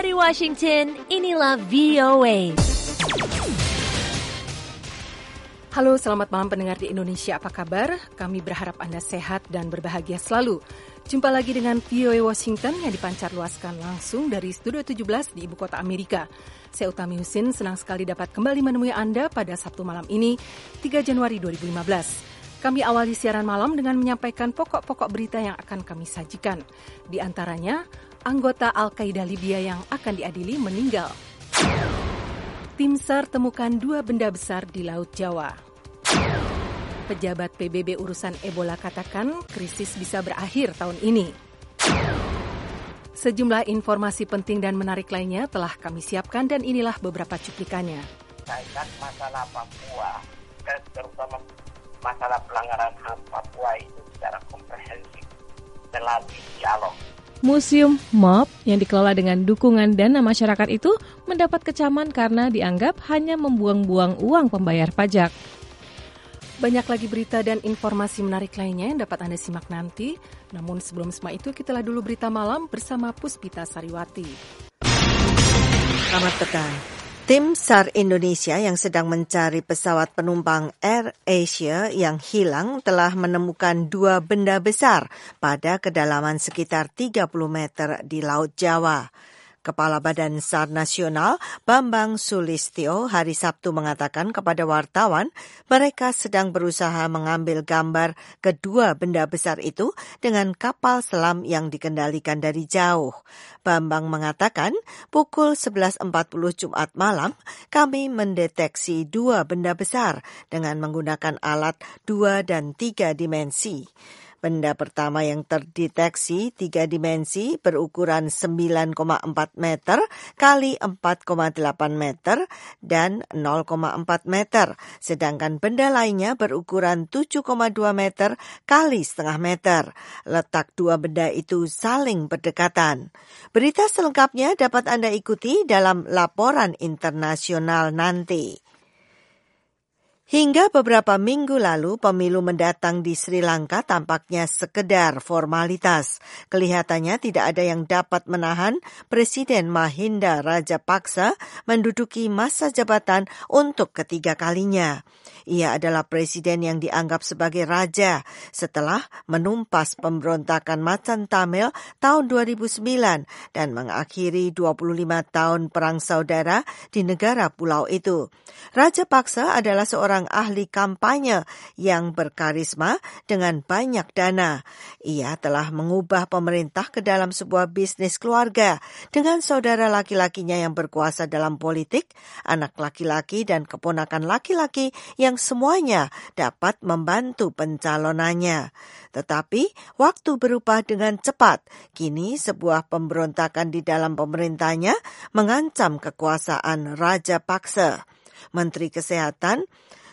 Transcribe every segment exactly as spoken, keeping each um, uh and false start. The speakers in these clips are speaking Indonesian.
Dari Washington, inilah V O A. Halo, selamat malam pendengar di Indonesia. Apa kabar? Kami berharap Anda sehat dan berbahagia selalu. Jumpa lagi dengan V O A Washington yang dipancar luaskan langsung dari Studio tujuh belas di Ibu Kota Amerika. Saya Utami Husin, senang sekali dapat kembali menemui Anda pada Sabtu malam ini, tiga Januari dua ribu lima belas. Kami awali siaran malam dengan menyampaikan pokok-pokok berita yang akan kami sajikan. Di antaranya, anggota Al-Qaeda Libya yang akan diadili meninggal. Tim SAR temukan dua benda besar di Laut Jawa. Pejabat P B B urusan Ebola katakan krisis bisa berakhir tahun ini. Sejumlah informasi penting dan menarik lainnya telah kami siapkan dan inilah beberapa cuplikannya. Kaitan masalah Papua dan terutama masalah pelanggaran H A M Papua itu secara komprehensif melalui dialog. Museum M O P yang dikelola dengan dukungan dana masyarakat itu mendapat kecaman karena dianggap hanya membuang-buang uang pembayar pajak. Banyak lagi berita dan informasi menarik lainnya yang dapat Anda simak nanti. Namun sebelum semua itu, kita dulu berita malam bersama Puspita Sariwati. Selamat petang. Tim SAR Indonesia yang sedang mencari pesawat penumpang Air Asia yang hilang telah menemukan dua benda besar pada kedalaman sekitar tiga puluh meter di Laut Jawa. Kepala Badan SAR Nasional Bambang Sulistyo hari Sabtu mengatakan kepada wartawan mereka sedang berusaha mengambil gambar kedua benda besar itu dengan kapal selam yang dikendalikan dari jauh. Bambang mengatakan pukul sebelas empat puluh Jumat malam kami mendeteksi dua benda besar dengan menggunakan alat dua dan tiga dimensi. Benda pertama yang terdeteksi tiga dimensi berukuran sembilan koma empat meter kali empat koma delapan meter dan nol koma empat meter. Sedangkan benda lainnya berukuran tujuh koma dua meter kali setengah meter. Letak dua benda itu saling berdekatan. Berita selengkapnya dapat Anda ikuti dalam laporan internasional nanti. Hingga beberapa minggu lalu, pemilu mendatang di Sri Lanka tampaknya sekedar formalitas. Kelihatannya tidak ada yang dapat menahan Presiden Mahinda Rajapaksa menduduki masa jabatan untuk ketiga kalinya. Ia adalah presiden yang dianggap sebagai raja setelah menumpas pemberontakan Macan Tamil tahun dua ribu sembilan dan mengakhiri dua puluh lima tahun perang saudara di negara pulau itu. Rajapaksa adalah seorang ahli kampanye yang berkarisma dengan banyak dana. Ia telah mengubah pemerintah ke dalam sebuah bisnis keluarga dengan saudara laki-lakinya yang berkuasa dalam politik, anak laki-laki dan keponakan laki-laki yang semuanya dapat membantu pencalonannya. Tetapi waktu berubah dengan cepat. Kini sebuah pemberontakan di dalam pemerintahnya mengancam kekuasaan Rajapaksa. Menteri Kesehatan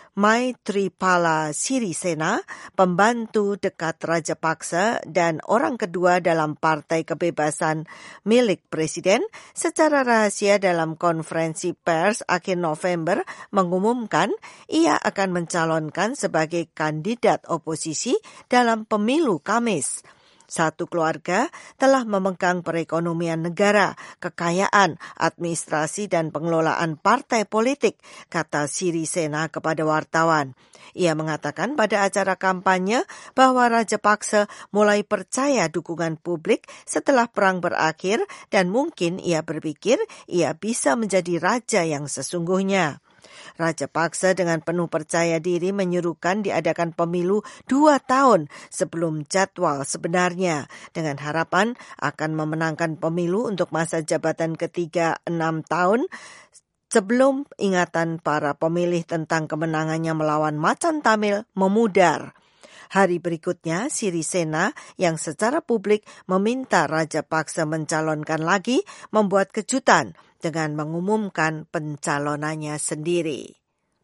Maithripala Sirisena, pembantu dekat Rajapaksa dan orang kedua dalam Partai Kebebasan milik Presiden, secara rahasia dalam konferensi pers akhir November mengumumkan ia akan mencalonkan sebagai kandidat oposisi dalam pemilu Kamis. Satu keluarga telah memegang perekonomian negara, kekayaan, administrasi dan pengelolaan partai politik, kata Sirisena kepada wartawan. Ia mengatakan pada acara kampanye bahwa Rajapaksa mulai percaya dukungan publik setelah perang berakhir dan mungkin ia berpikir ia bisa menjadi raja yang sesungguhnya. Rajapaksa dengan penuh percaya diri menyuruhkan diadakan pemilu dua tahun sebelum jadwal sebenarnya dengan harapan akan memenangkan pemilu untuk masa jabatan ketiga enam tahun sebelum ingatan para pemilih tentang kemenangannya melawan Macan Tamil memudar. Hari berikutnya, Sirisena yang secara publik meminta Rajapaksa mencalonkan lagi membuat kejutan dengan mengumumkan pencalonannya sendiri.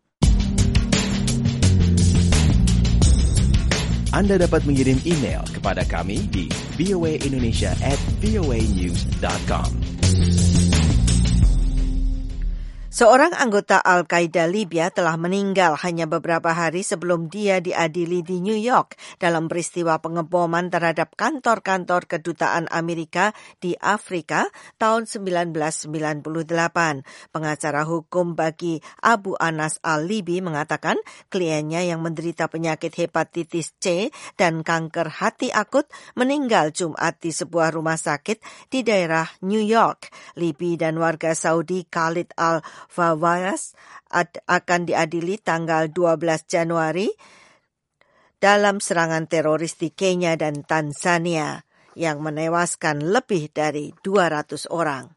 Anda dapat mengirim email kepada kami di v o a indonesia at v o a news dot com. Seorang anggota Al-Qaeda Libya telah meninggal hanya beberapa hari sebelum dia diadili di New York dalam peristiwa pengeboman terhadap kantor-kantor kedutaan Amerika di Afrika tahun seribu sembilan ratus sembilan puluh delapan. Pengacara hukum bagi Abu Anas al-Libi mengatakan kliennya yang menderita penyakit hepatitis C dan kanker hati akut meninggal Jumat di sebuah rumah sakit di daerah New York. Libi dan warga Saudi Khalid al Fawaz akan diadili tanggal dua belas Januari dalam serangan teroris di Kenya dan Tanzania yang menewaskan lebih dari dua ratus orang.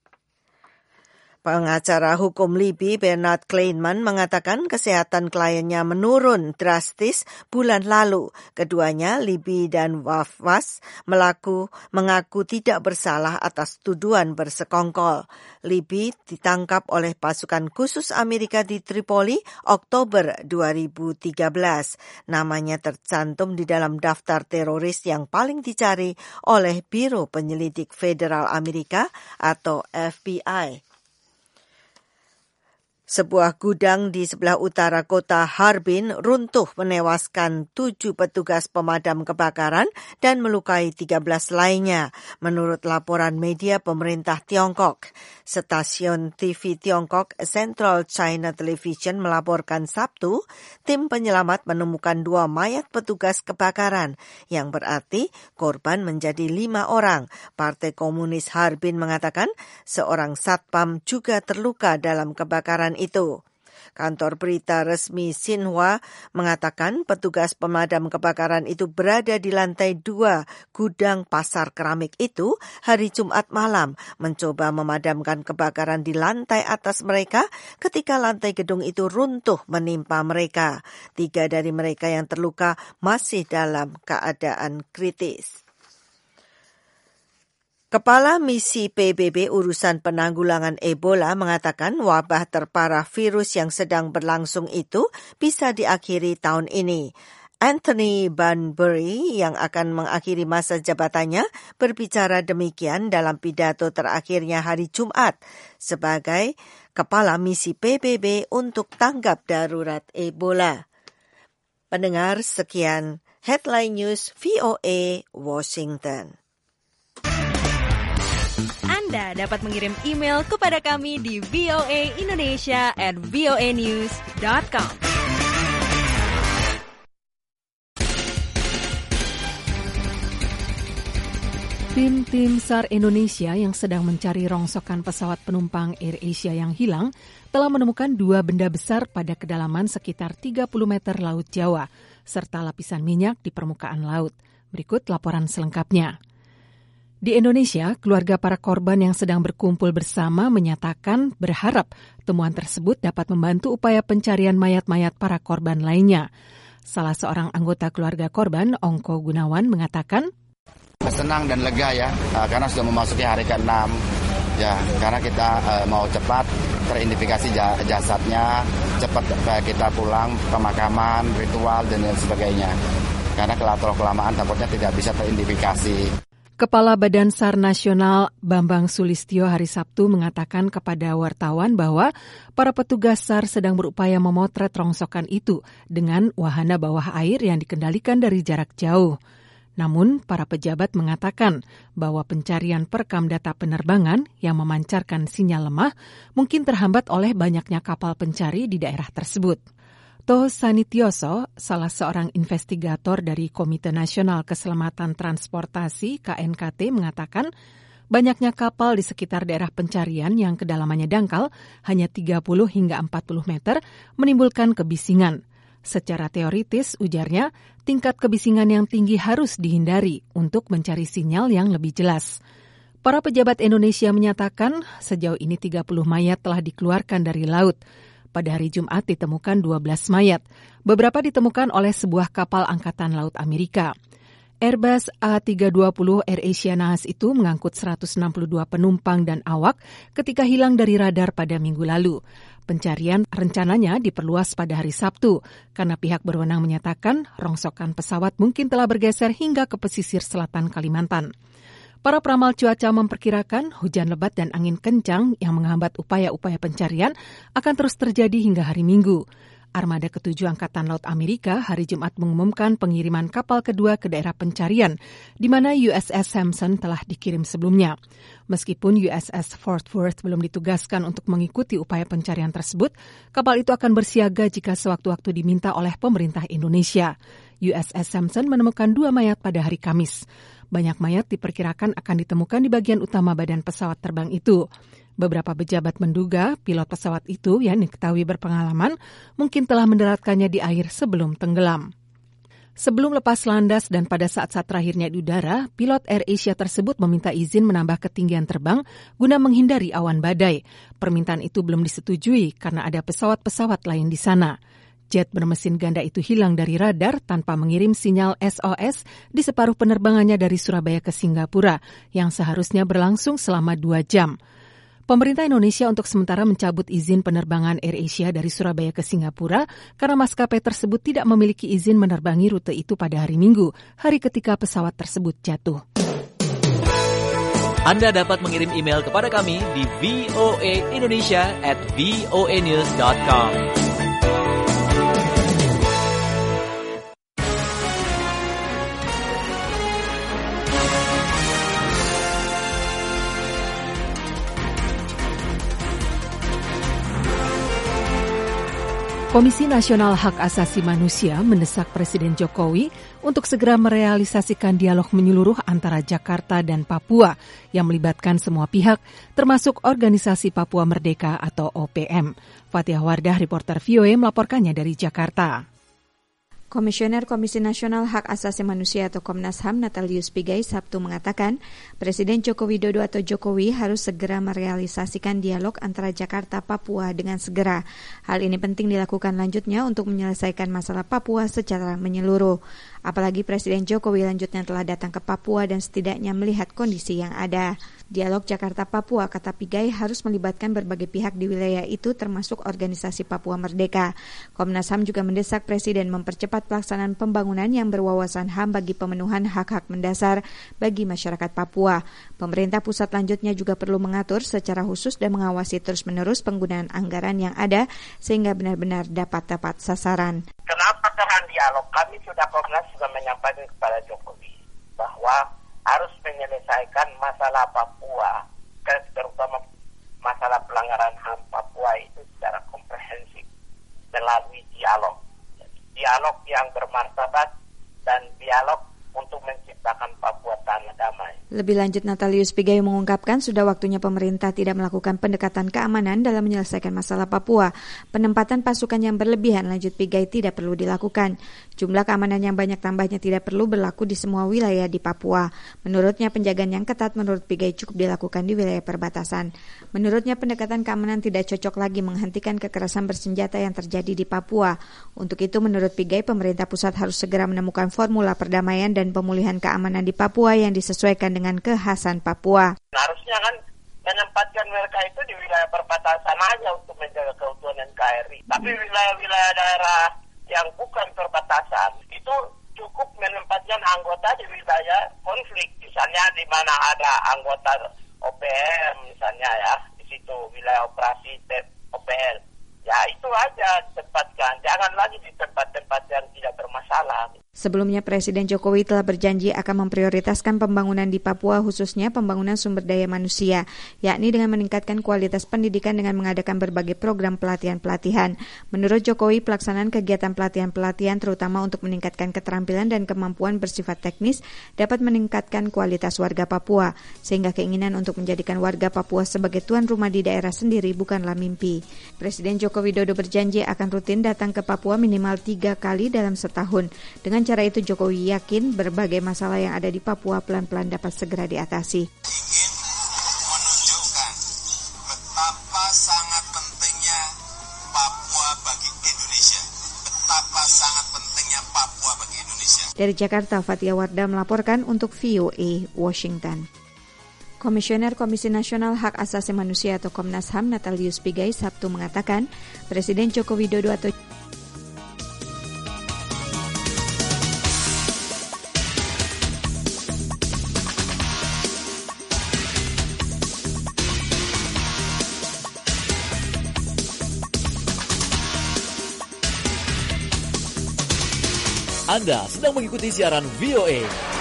Pengacara hukum Libi Bernard Kleinman mengatakan kesehatan kliennya menurun drastis bulan lalu. Keduanya, Libi dan Wafwas, melaku, mengaku tidak bersalah atas tuduhan bersekongkol. Libi ditangkap oleh pasukan khusus Amerika di Tripoli Oktober dua ribu tiga belas. Namanya tercantum di dalam daftar teroris yang paling dicari oleh Biro Penyelidik Federal Amerika atau F B I. Sebuah gudang di sebelah utara kota Harbin runtuh menewaskan tujuh petugas pemadam kebakaran dan melukai tiga belas lainnya, menurut laporan media pemerintah Tiongkok. Stasiun T V Tiongkok Central China Television melaporkan Sabtu, tim penyelamat menemukan dua mayat petugas kebakaran, yang berarti korban menjadi lima orang. Partai Komunis Harbin mengatakan seorang satpam juga terluka dalam kebakaran itu. Kantor berita resmi Xinhua mengatakan petugas pemadam kebakaran itu berada di lantai dua gudang pasar keramik itu hari Jumat malam, mencoba memadamkan kebakaran di lantai atas mereka ketika lantai gedung itu runtuh menimpa mereka. Tiga dari mereka yang terluka masih dalam keadaan kritis. Kepala Misi P B B Urusan Penanggulangan Ebola mengatakan wabah terparah virus yang sedang berlangsung itu bisa diakhiri tahun ini. Anthony Banbury yang akan mengakhiri masa jabatannya berbicara demikian dalam pidato terakhirnya hari Jumat sebagai Kepala Misi P B B untuk tanggap darurat Ebola. Pendengar, sekian Headline News V O A Washington. Anda dapat mengirim email kepada kami di voaindonesia at voanews dot com. Tim-tim S A R Indonesia yang sedang mencari rongsokan pesawat penumpang AirAsia yang hilang telah menemukan dua benda besar pada kedalaman sekitar tiga puluh meter Laut Jawa, serta lapisan minyak di permukaan laut. Berikut laporan selengkapnya. Di Indonesia, keluarga para korban yang sedang berkumpul bersama menyatakan berharap temuan tersebut dapat membantu upaya pencarian mayat-mayat para korban lainnya. Salah seorang anggota keluarga korban, Ongko Gunawan, mengatakan, senang dan lega ya, karena sudah memasuki hari keenam. Ya, karena kita uh, mau cepat teridentifikasi jasadnya, cepat kita pulang pemakaman, ritual, dan lain sebagainya. Karena kalau kelamaan takutnya tidak bisa teridentifikasi. Kepala Badan S A R Nasional Bambang Sulistyo hari Sabtu mengatakan kepada wartawan bahwa para petugas S A R sedang berupaya memotret rongsokan itu dengan wahana bawah air yang dikendalikan dari jarak jauh. Namun, para pejabat mengatakan bahwa pencarian perekam data penerbangan yang memancarkan sinyal lemah mungkin terhambat oleh banyaknya kapal pencari di daerah tersebut. Toho Sanityoso, salah seorang investigator dari Komite Nasional Keselamatan Transportasi K N K T, mengatakan banyaknya kapal di sekitar daerah pencarian yang kedalamannya dangkal hanya tiga puluh hingga empat puluh meter menimbulkan kebisingan. Secara teoritis, ujarnya, tingkat kebisingan yang tinggi harus dihindari untuk mencari sinyal yang lebih jelas. Para pejabat Indonesia menyatakan sejauh ini tiga puluh mayat telah dikeluarkan dari laut. Pada hari Jumat ditemukan dua belas mayat. Beberapa ditemukan oleh sebuah kapal Angkatan Laut Amerika. Airbus A tiga dua puluh AirAsia Nahas itu mengangkut seratus enam puluh dua penumpang dan awak ketika hilang dari radar pada minggu lalu. Pencarian rencananya diperluas pada hari Sabtu karena pihak berwenang menyatakan rongsokan pesawat mungkin telah bergeser hingga ke pesisir selatan Kalimantan. Para peramal cuaca memperkirakan hujan lebat dan angin kencang yang menghambat upaya-upaya pencarian akan terus terjadi hingga hari Minggu. Armada ketujuh Angkatan Laut Amerika hari Jumat mengumumkan pengiriman kapal kedua ke daerah pencarian, di mana U S S Sampson telah dikirim sebelumnya. Meskipun U S S Fort Worth belum ditugaskan untuk mengikuti upaya pencarian tersebut, kapal itu akan bersiaga jika sewaktu-waktu diminta oleh pemerintah Indonesia. U S S Sampson menemukan dua mayat pada hari Kamis. Banyak mayat diperkirakan akan ditemukan di bagian utama badan pesawat terbang itu. Beberapa pejabat menduga pilot pesawat itu yang diketahui berpengalaman mungkin telah mendaratkannya di air sebelum tenggelam. Sebelum lepas landas dan pada saat-saat terakhirnya di udara, pilot AirAsia tersebut meminta izin menambah ketinggian terbang guna menghindari awan badai. Permintaan itu belum disetujui karena ada pesawat-pesawat lain di sana. Jet bermesin ganda itu hilang dari radar tanpa mengirim sinyal S O S di separuh penerbangannya dari Surabaya ke Singapura yang seharusnya berlangsung selama dua jam. Pemerintah Indonesia untuk sementara mencabut izin penerbangan AirAsia dari Surabaya ke Singapura karena maskapai tersebut tidak memiliki izin menerbangi rute itu pada hari Minggu, hari ketika pesawat tersebut jatuh. Anda dapat mengirim email kepada kami di voaindonesia at voanews dot com. Komisi Nasional Hak Asasi Manusia mendesak Presiden Jokowi untuk segera merealisasikan dialog menyeluruh antara Jakarta dan Papua yang melibatkan semua pihak, termasuk Organisasi Papua Merdeka atau O P M. Fathia Wardah, reporter V O A, melaporkannya dari Jakarta. Komisioner Komisi Nasional Hak Asasi Manusia atau Komnas H A M Natalius Pigai Sabtu mengatakan Presiden Joko Widodo atau Jokowi harus segera merealisasikan dialog antara Jakarta Papua dengan segera. Hal ini penting dilakukan lanjutnya untuk menyelesaikan masalah Papua secara menyeluruh. Apalagi Presiden Jokowi lanjutnya telah datang ke Papua dan setidaknya melihat kondisi yang ada. Dialog Jakarta-Papua, kata Pigai, harus melibatkan berbagai pihak di wilayah itu termasuk Organisasi Papua Merdeka. Komnas H A M juga mendesak Presiden mempercepat pelaksanaan pembangunan yang berwawasan H A M bagi pemenuhan hak-hak mendasar bagi masyarakat Papua. Pemerintah pusat lanjutnya juga perlu mengatur secara khusus dan mengawasi terus-menerus penggunaan anggaran yang ada sehingga benar-benar dapat tepat sasaran. Kenapa dengan dialog? Kami sudah Komnas juga menyampaikan kepada Jokowi bahwa harus menyelesaikan masalah Papua, terutama masalah pelanggaran H A M Papua itu secara komprehensif melalui dialog. Dialog yang bermartabat dan dialog untuk menciptakan Papua tanah damai. Lebih lanjut, Natalius Pigai mengungkapkan sudah waktunya pemerintah tidak melakukan pendekatan keamanan dalam menyelesaikan masalah Papua. Penempatan pasukan yang berlebihan, lanjut Pigai, tidak perlu dilakukan. Jumlah keamanan yang banyak tambahnya tidak perlu berlaku di semua wilayah di Papua. Menurutnya penjagaan yang ketat menurut Pigai cukup dilakukan di wilayah perbatasan. Menurutnya pendekatan keamanan tidak cocok lagi menghentikan kekerasan bersenjata yang terjadi di Papua. Untuk itu menurut Pigai pemerintah pusat harus segera menemukan formula perdamaian dan pemulihan keamanan di Papua yang disesuaikan dengan kekhasan Papua. Harusnya kan menempatkan mereka itu di wilayah perbatasan aja untuk menjaga keutuhan N K R I. Tapi wilayah-wilayah daerah yang bukan perbatasan itu cukup menempatkan anggota di wilayah konflik. Misalnya di mana ada anggota O P M misalnya ya, di situ wilayah operasi O P L. Ya itu aja tempatkan, jangan lagi di tempat-tempat yang tidak bermasalah. Sebelumnya Presiden Jokowi telah berjanji akan memprioritaskan pembangunan di Papua khususnya pembangunan sumber daya manusia, yakni dengan meningkatkan kualitas pendidikan dengan mengadakan berbagai program pelatihan-pelatihan. Menurut Jokowi, pelaksanaan kegiatan pelatihan-pelatihan terutama untuk meningkatkan keterampilan dan kemampuan bersifat teknis dapat meningkatkan kualitas warga Papua, sehingga keinginan untuk menjadikan warga Papua sebagai tuan rumah di daerah sendiri bukanlah mimpi. Presiden Joko Widodo berjanji akan rutin datang ke Papua minimal tiga kali dalam setahun. Dengan cara itu Jokowi yakin berbagai masalah yang ada di Papua pelan-pelan dapat segera diatasi. Ingin menunjukkan betapa sangat pentingnya Papua bagi Indonesia. Betapa sangat pentingnya Papua bagi Indonesia. Dari Jakarta, Fathia Wardah melaporkan untuk V O A Washington. Komisioner Komisi Nasional Hak Asasi Manusia atau Komnas H A M Natalius Pigai Sabtu mengatakan Presiden Joko Widodo atau Anda sedang mengikuti siaran V O A.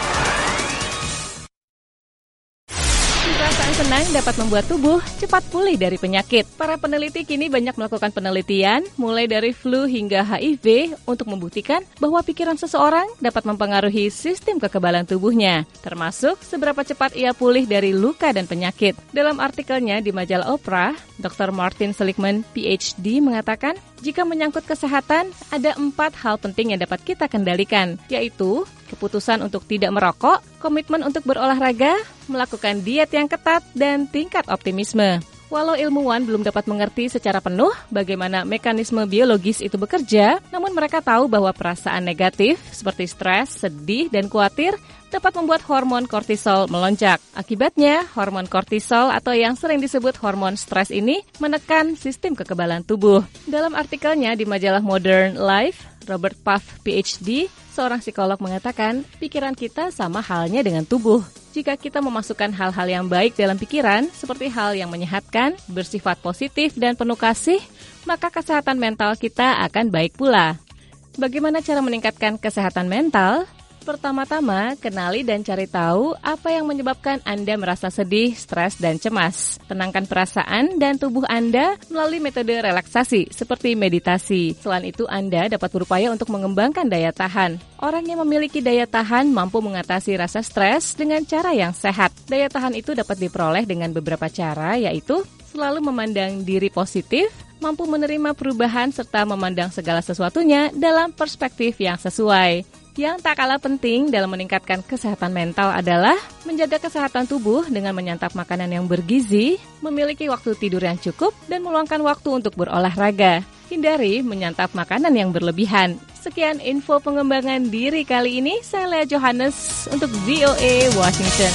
Perasaan senang dapat membuat tubuh cepat pulih dari penyakit. Para peneliti kini banyak melakukan penelitian, mulai dari flu hingga H I V, untuk membuktikan bahwa pikiran seseorang dapat mempengaruhi sistem kekebalan tubuhnya, termasuk seberapa cepat ia pulih dari luka dan penyakit. Dalam artikelnya di majalah Oprah, dokter Martin Seligman, P H D, mengatakan, jika menyangkut kesehatan, ada empat hal penting yang dapat kita kendalikan, yaitu keputusan untuk tidak merokok, komitmen untuk berolahraga, melakukan diet yang ketat, dan tingkat optimisme. Walau ilmuwan belum dapat mengerti secara penuh bagaimana mekanisme biologis itu bekerja, namun mereka tahu bahwa perasaan negatif seperti stres, sedih, dan khawatir dapat membuat hormon kortisol melonjak. Akibatnya, hormon kortisol atau yang sering disebut hormon stres ini menekan sistem kekebalan tubuh. Dalam artikelnya di majalah Modern Life, Robert Puff, P H D, seorang psikolog mengatakan, pikiran kita sama halnya dengan tubuh. Jika kita memasukkan hal-hal yang baik dalam pikiran, seperti hal yang menyehatkan, bersifat positif, dan penuh kasih, maka kesehatan mental kita akan baik pula. Bagaimana cara meningkatkan kesehatan mental? Pertama-tama, kenali dan cari tahu apa yang menyebabkan Anda merasa sedih, stres, dan cemas. Tenangkan perasaan dan tubuh Anda melalui metode relaksasi seperti meditasi. Selain itu, Anda dapat berupaya untuk mengembangkan daya tahan. Orang yang memiliki daya tahan mampu mengatasi rasa stres dengan cara yang sehat. Daya tahan itu dapat diperoleh dengan beberapa cara, yaitu selalu memandang diri positif, mampu menerima perubahan, serta memandang segala sesuatunya dalam perspektif yang sesuai. Yang tak kalah penting dalam meningkatkan kesehatan mental adalah menjaga kesehatan tubuh dengan menyantap makanan yang bergizi, memiliki waktu tidur yang cukup, dan meluangkan waktu untuk berolahraga. Hindari menyantap makanan yang berlebihan. Sekian info pengembangan diri kali ini. Saya Lea Johannes untuk V O A Washington.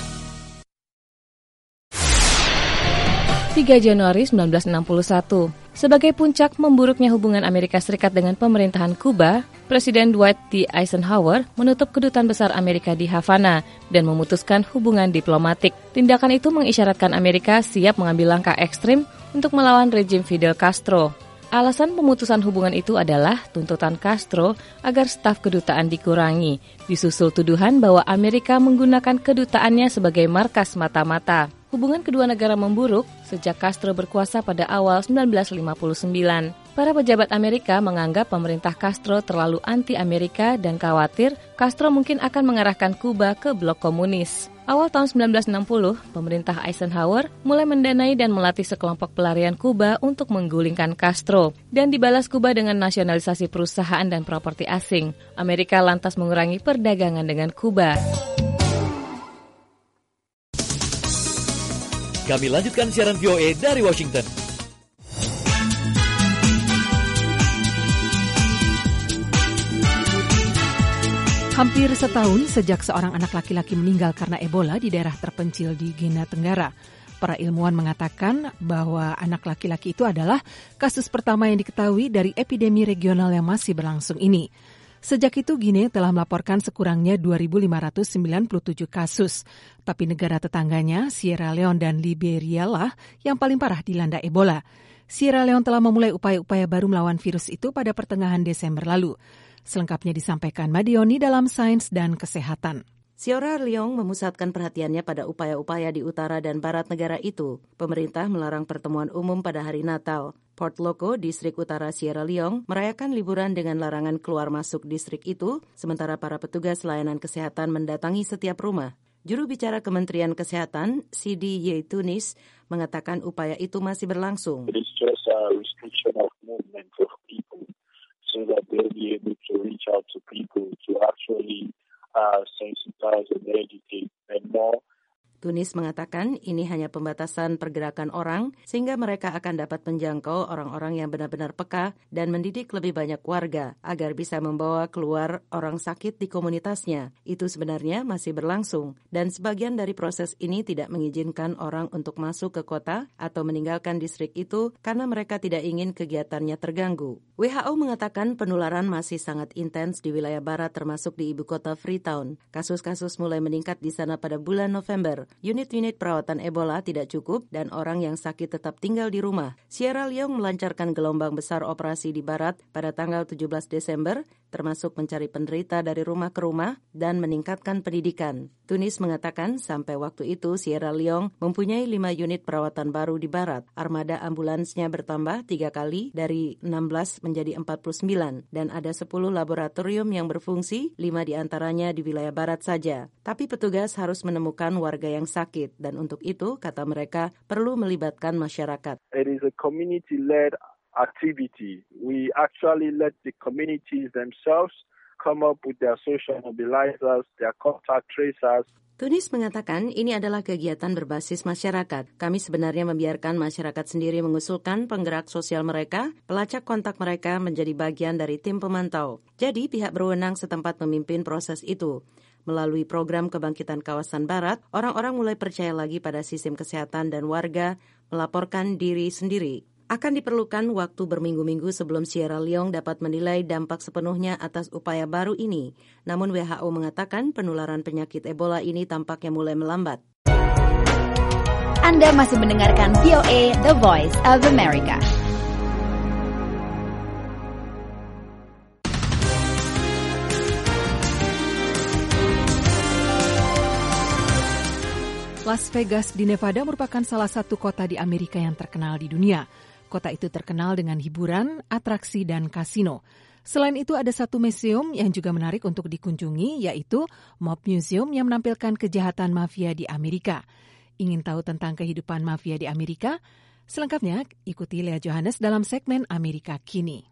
tiga Januari seribu sembilan ratus enam puluh satu. Sebagai puncak memburuknya hubungan Amerika Serikat dengan pemerintahan Kuba, Presiden Dwight D. Eisenhower menutup kedutaan besar Amerika di Havana dan memutuskan hubungan diplomatik. Tindakan itu mengisyaratkan Amerika siap mengambil langkah ekstrim untuk melawan rejim Fidel Castro. Alasan pemutusan hubungan itu adalah tuntutan Castro agar staf kedutaan dikurangi, disusul tuduhan bahwa Amerika menggunakan kedutaannya sebagai markas mata-mata. Hubungan kedua negara memburuk sejak Castro berkuasa pada awal seribu sembilan ratus lima puluh sembilan. Para pejabat Amerika menganggap pemerintah Castro terlalu anti-Amerika dan khawatir Castro mungkin akan mengarahkan Kuba ke blok komunis. Awal tahun seribu sembilan ratus enam puluh, pemerintah Eisenhower mulai mendanai dan melatih sekelompok pelarian Kuba untuk menggulingkan Castro, dan dibalas Kuba dengan nasionalisasi perusahaan dan properti asing. Amerika lantas mengurangi perdagangan dengan Kuba. Kami lanjutkan siaran V O A dari Washington. Hampir setahun sejak seorang anak laki-laki meninggal karena Ebola di daerah terpencil di Guinea Tenggara. Para ilmuwan mengatakan bahwa anak laki-laki itu adalah kasus pertama yang diketahui dari epidemi regional yang masih berlangsung ini. Sejak itu, Guinea telah melaporkan sekurangnya dua ribu lima ratus sembilan puluh tujuh kasus. Tapi negara tetangganya, Sierra Leone dan Liberia lah yang paling parah dilanda Ebola. Sierra Leone telah memulai upaya-upaya baru melawan virus itu pada pertengahan Desember lalu. Selengkapnya disampaikan Madioni dalam Sains dan Kesehatan. Sierra Leone memusatkan perhatiannya pada upaya-upaya di utara dan barat negara itu. Pemerintah melarang pertemuan umum pada hari Natal. Port Loko, distrik utara Sierra Leone, merayakan liburan dengan larangan keluar masuk distrik itu, sementara para petugas layanan kesehatan mendatangi setiap rumah. Juru bicara Kementerian Kesehatan, Sidi Yetunis, mengatakan upaya itu masih berlangsung. It is just a restriction of movement of people so that they'll be able to reach out to people to actually uh, sensitize and educate them more. Tunis mengatakan ini hanya pembatasan pergerakan orang sehingga mereka akan dapat menjangkau orang-orang yang benar-benar peka dan mendidik lebih banyak warga agar bisa membawa keluar orang sakit di komunitasnya. Itu sebenarnya masih berlangsung dan sebagian dari proses ini tidak mengizinkan orang untuk masuk ke kota atau meninggalkan distrik itu karena mereka tidak ingin kegiatannya terganggu. W H O mengatakan penularan masih sangat intens di wilayah barat termasuk di ibu kota Freetown. Kasus-kasus mulai meningkat di sana pada bulan November. Unit-unit perawatan Ebola tidak cukup dan orang yang sakit tetap tinggal di rumah. Sierra Leone melancarkan gelombang besar operasi di barat pada tanggal tujuh belas Desember, termasuk mencari penderita dari rumah ke rumah dan meningkatkan pendidikan. Tunis mengatakan sampai waktu itu Sierra Leone mempunyai lima unit perawatan baru di barat. Armada ambulansnya bertambah tiga kali dari enam belas menjadi empat puluh sembilan dan ada sepuluh laboratorium yang berfungsi, lima diantaranya di wilayah barat saja. Tapi petugas harus menemukan warga yang sakit dan untuk itu, kata mereka, perlu melibatkan masyarakat. It is a community-led activity. We actually let the communities themselves come up with their social mobilizers, their contact tracers. Tunis mengatakan ini adalah kegiatan berbasis masyarakat. Kami sebenarnya membiarkan masyarakat sendiri mengusulkan penggerak sosial mereka, pelacak kontak mereka menjadi bagian dari tim pemantau. Jadi pihak berwenang setempat memimpin proses itu. Melalui program kebangkitan kawasan barat, orang-orang mulai percaya lagi pada sistem kesehatan dan warga melaporkan diri sendiri. Akan diperlukan waktu berminggu-minggu sebelum Sierra Leone dapat menilai dampak sepenuhnya atas upaya baru ini. Namun W H O mengatakan penularan penyakit Ebola ini tampaknya mulai melambat. Anda masih mendengarkan V O A, The Voice of America. Las Vegas di Nevada merupakan salah satu kota di Amerika yang terkenal di dunia. Kota itu terkenal dengan hiburan, atraksi, dan kasino. Selain itu ada satu museum yang juga menarik untuk dikunjungi, yaitu Mob Museum yang menampilkan kejahatan mafia di Amerika. Ingin tahu tentang kehidupan mafia di Amerika? Selengkapnya ikuti Lea Johannes dalam segmen Amerika Kini.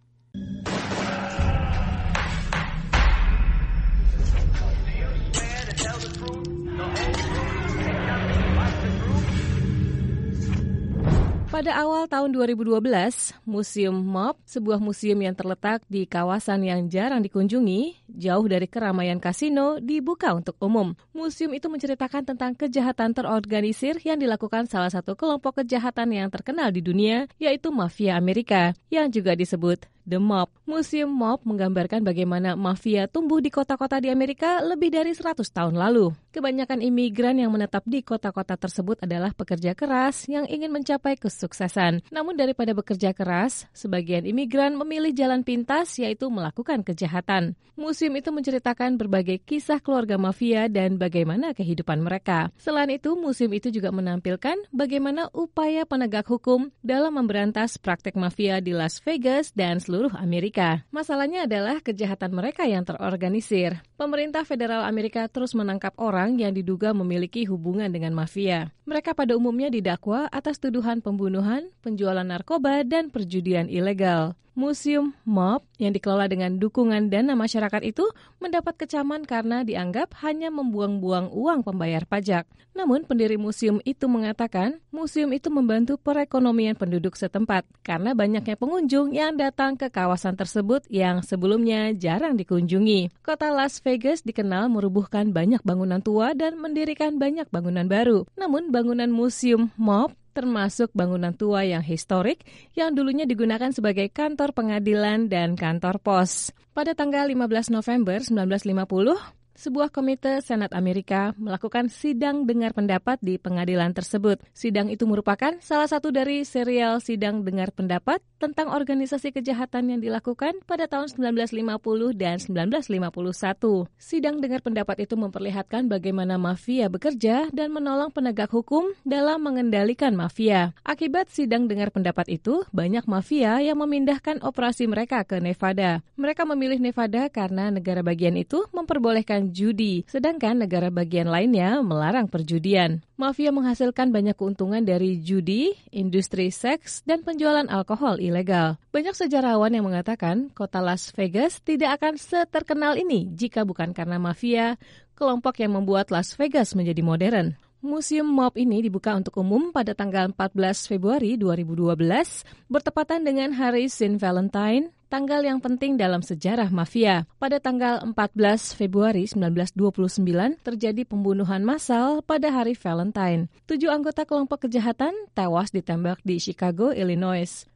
Pada awal tahun dua ribu dua belas, Museum Mob, sebuah museum yang terletak di kawasan yang jarang dikunjungi, jauh dari keramaian kasino, dibuka untuk umum. Museum itu menceritakan tentang kejahatan terorganisir yang dilakukan salah satu kelompok kejahatan yang terkenal di dunia, yaitu mafia Amerika, yang juga disebut The Mob. Museum Mob menggambarkan bagaimana mafia tumbuh di kota-kota di Amerika lebih dari seratus tahun lalu. Kebanyakan imigran yang menetap di kota-kota tersebut adalah pekerja keras yang ingin mencapai kesuksesan. Namun daripada bekerja keras, sebagian imigran memilih jalan pintas, yaitu melakukan kejahatan. Museum itu menceritakan berbagai kisah keluarga mafia dan bagaimana kehidupan mereka. Selain itu, museum itu juga menampilkan bagaimana upaya penegak hukum dalam memberantas praktek mafia di Las Vegas dan seluruh Amerika. Masalahnya adalah kejahatan mereka yang terorganisir. Pemerintah federal Amerika terus menangkap orang yang diduga memiliki hubungan dengan mafia. Mereka pada umumnya didakwa atas tuduhan pembunuhan, penjualan narkoba, dan perjudian ilegal. Museum Mob yang dikelola dengan dukungan dana masyarakat itu mendapat kecaman karena dianggap hanya membuang-buang uang pembayar pajak. Namun pendiri museum itu mengatakan museum itu membantu perekonomian penduduk setempat karena banyaknya pengunjung yang datang ke kawasan tersebut yang sebelumnya jarang dikunjungi. Kota Las Vegas dikenal merubuhkan banyak bangunan tua dan mendirikan banyak bangunan baru. Namun bangunan Museum Mob termasuk bangunan tua yang historik yang dulunya digunakan sebagai kantor pengadilan dan kantor pos. Pada tanggal lima belas November seribu sembilan ratus lima puluh, sebuah komite Senat Amerika melakukan sidang dengar pendapat di pengadilan tersebut. Sidang itu merupakan salah satu dari serial sidang dengar pendapat tentang organisasi kejahatan yang dilakukan pada tahun seribu sembilan ratus lima puluh dan seribu sembilan ratus lima puluh satu. Sidang dengar pendapat itu memperlihatkan bagaimana mafia bekerja dan menolong penegak hukum dalam mengendalikan mafia. Akibat sidang dengar pendapat itu, banyak mafia yang memindahkan operasi mereka ke Nevada. Mereka memilih Nevada karena negara bagian itu memperbolehkan judi, sedangkan negara bagian lainnya melarang perjudian. Mafia menghasilkan banyak keuntungan dari judi, industri seks, dan penjualan alkohol ilegal. Banyak sejarawan yang mengatakan kota Las Vegas tidak akan seterkenal ini jika bukan karena mafia, kelompok yang membuat Las Vegas menjadi modern. Museum Mob ini dibuka untuk umum pada tanggal empat belas Februari dua ribu dua belas, bertepatan dengan hari Saint Valentine, tanggal yang penting dalam sejarah mafia. Pada tanggal empat belas Februari seribu sembilan ratus dua puluh sembilan terjadi pembunuhan massal pada hari Valentine. Tujuh anggota kelompok kejahatan tewas ditembak di Chicago, Illinois.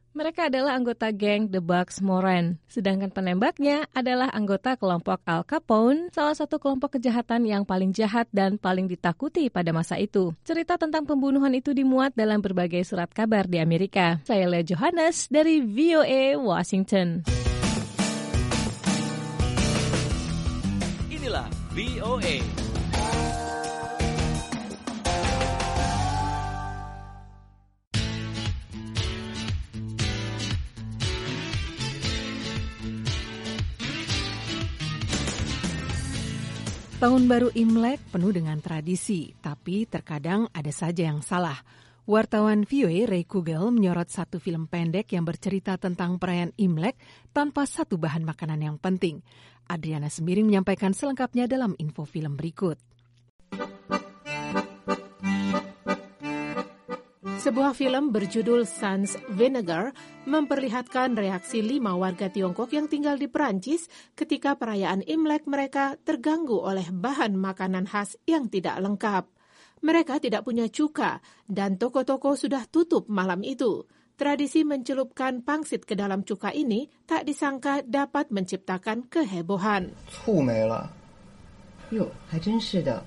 Mereka adalah anggota geng The Bucks Moran, sedangkan penembaknya adalah anggota kelompok Al Capone, salah satu kelompok kejahatan yang paling jahat dan paling ditakuti pada masa itu. Cerita tentang pembunuhan itu dimuat dalam berbagai surat kabar di Amerika. Saya Lea Johannes dari V O A Washington. Inilah V O A. Tahun baru Imlek penuh dengan tradisi, tapi terkadang ada saja yang salah. Wartawan V O A Ray Kugel menyorot satu film pendek yang bercerita tentang perayaan Imlek tanpa satu bahan makanan yang penting. Adriana Sembiring menyampaikan selengkapnya dalam info film berikut. Sebuah film berjudul Sans Vinegar memperlihatkan reaksi lima warga Tiongkok yang tinggal di Perancis ketika perayaan Imlek mereka terganggu oleh bahan makanan khas yang tidak lengkap. Mereka tidak punya cuka dan toko-toko sudah tutup malam itu. Tradisi mencelupkan pangsit ke dalam cuka ini tak disangka dapat menciptakan kehebohan. 醋没了，哟，还真是的。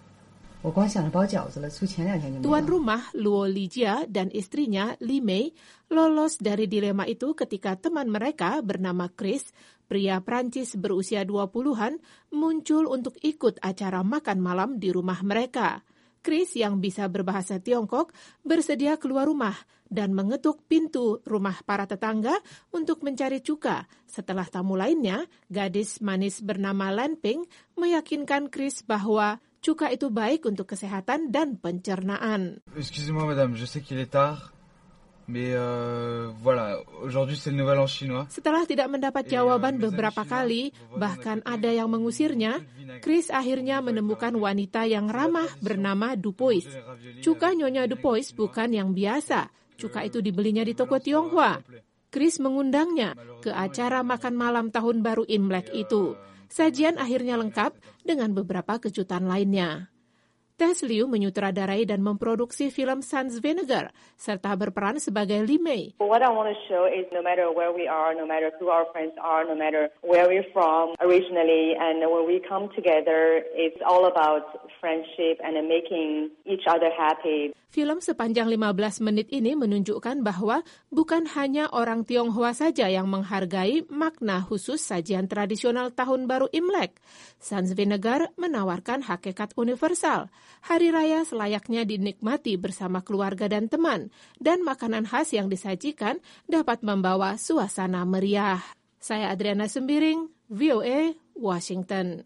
Tuan rumah Luo Lijia dan istrinya Li Mei lolos dari dilema itu ketika teman mereka bernama Chris, pria Prancis berusia dua puluhan, muncul untuk ikut acara makan malam di rumah mereka. Chris yang bisa berbahasa Tiongkok bersedia keluar rumah dan mengetuk pintu rumah para tetangga untuk mencari cuka. Setelah tamu lainnya, gadis manis bernama Lan Ping meyakinkan Chris bahwa cuka itu baik untuk kesehatan dan pencernaan. Excusez-moi madame, je sais qu'il est tard, mais euh, voilà, aujourd'hui c'est le nouvel an chinois. Setelah tidak mendapat jawaban beberapa kali, bahkan ada yang mengusirnya, Chris akhirnya menemukan wanita yang ramah bernama Dupois. Cuka Nyonya Dupois bukan yang biasa, cuka itu dibelinya di toko Tionghoa. Chris mengundangnya ke acara makan malam tahun baru Imlek itu. Sajian akhirnya lengkap dengan beberapa kejutan lainnya. Tess Liu menyutradarai dan memproduksi film Sans Vinegar, serta berperan sebagai Li Mei. What I want to show is no matter where we are, no matter who our friends are, no matter where we're from originally, and when we come together, it's all about friendship and making each other happy. Film sepanjang lima belas menit ini menunjukkan bahwa bukan hanya orang Tionghoa saja yang menghargai makna khusus sajian tradisional Tahun Baru Imlek. Sans Vinegar menawarkan hakikat universal. Hari raya selayaknya dinikmati bersama keluarga dan teman, dan makanan khas yang disajikan dapat membawa suasana meriah. Saya Adriana Sembiring, V O A, Washington.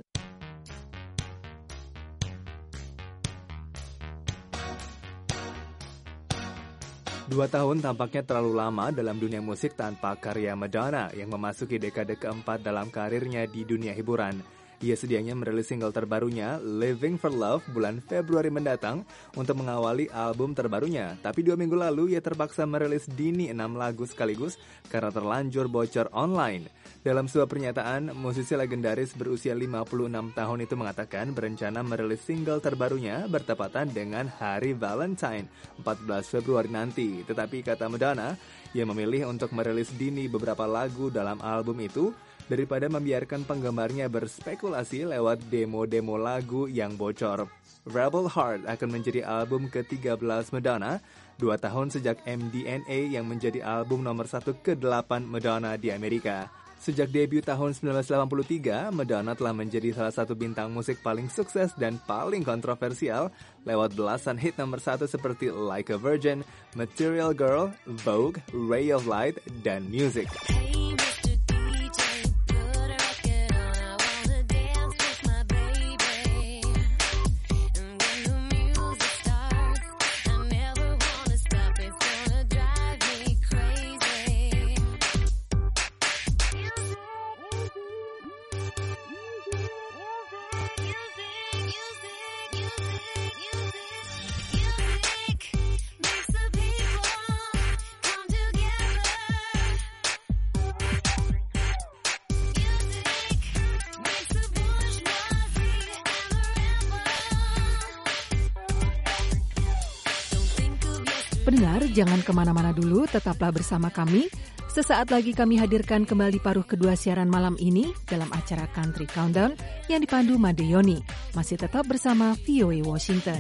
Dua tahun tampaknya terlalu lama dalam dunia musik tanpa karya Madonna yang memasuki dekade keempat dalam karirnya di dunia hiburan. Ia sedianya merilis single terbarunya, Living for Love, bulan Februari mendatang untuk mengawali album terbarunya. Tapi dua minggu lalu ia terpaksa merilis dini enam lagu sekaligus karena terlanjur bocor online. Dalam sebuah pernyataan, musisi legendaris berusia lima puluh enam tahun itu mengatakan berencana merilis single terbarunya bertepatan dengan hari Valentine, empat belas Februari nanti. Tetapi kata Madonna, ia memilih untuk merilis dini beberapa lagu dalam album itu daripada membiarkan penggemarnya berspekulasi lewat demo-demo lagu yang bocor. Rebel Heart akan menjadi album ke tiga belas Madonna, dua tahun sejak M D N A yang menjadi album nomor satu ke delapan Madonna di Amerika. Sejak debut tahun sembilan belas delapan puluh tiga, Madonna telah menjadi salah satu bintang musik paling sukses dan paling kontroversial lewat belasan hit nomor satu seperti Like a Virgin, Material Girl, Vogue, Ray of Light, dan Music. Pendengar, jangan kemana-mana dulu, tetaplah bersama kami. Sesaat lagi kami hadirkan kembali paruh kedua siaran malam ini dalam acara Country Countdown yang dipandu Made Yoni. Masih tetap bersama V O A Washington.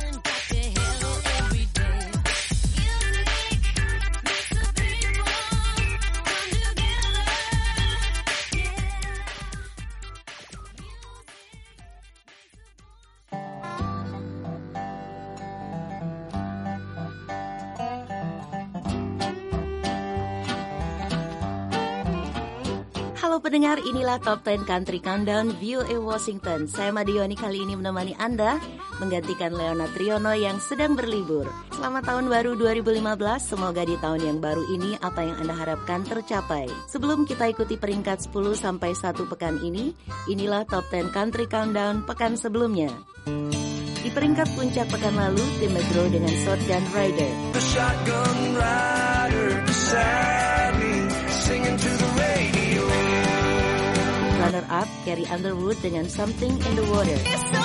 Halo pendengar, inilah Top sepuluh Country Countdown V O A Washington. Saya Made Yoni kali ini menemani Anda, menggantikan Leona Triono yang sedang berlibur. Selamat tahun baru dua ribu lima belas, semoga di tahun yang baru ini apa yang Anda harapkan tercapai. Sebelum kita ikuti peringkat sepuluh sampai satu pekan ini, inilah Top sepuluh Country Countdown pekan sebelumnya. Di peringkat puncak pekan lalu, Tim McGraw dengan Shotgun Rider. The shotgun rider beside me, singing to the radio. Runner up, Carrie Underwood dengan Something in the Water.